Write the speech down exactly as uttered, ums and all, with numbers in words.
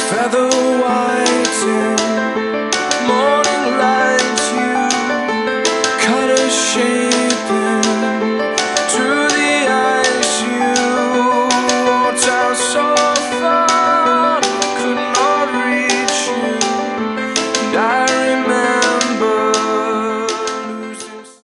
feather white in morning light, you cut a shade